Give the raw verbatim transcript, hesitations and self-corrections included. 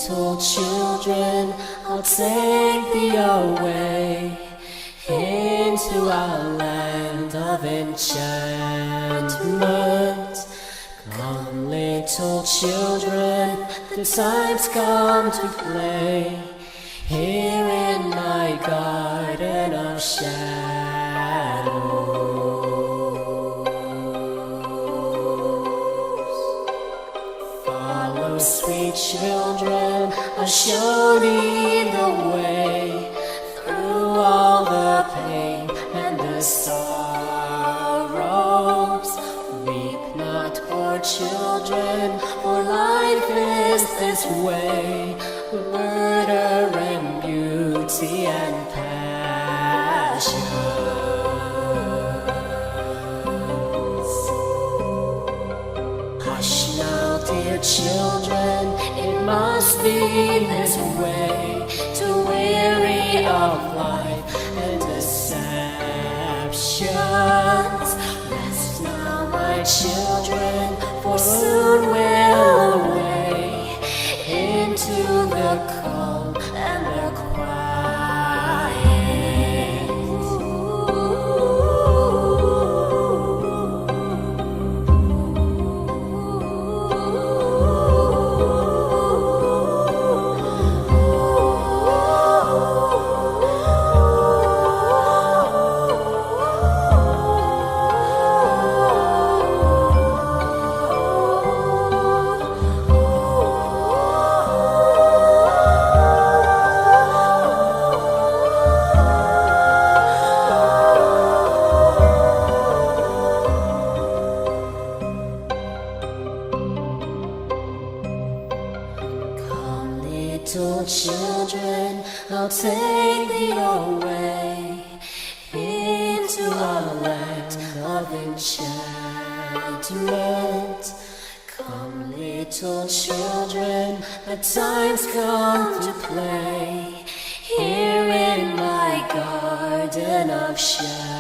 little children, I'll take thee away into our land of enchantment. Come, little children, the time's come to play here in my garden of shadows. Follow, sweet children, I'll show thee the way through all the pain and the sorrows. Weep not, poor children, for life is this way, murder and beauty and passions. Hush now, dear children, it must be this way, to weary of life and deceptions. Rest now, my children, for soon we'll away into the calm and the quiet. Little children, I'll take thee away into our land of enchantment. Come, little children, the time's come to play here in my garden of shadows.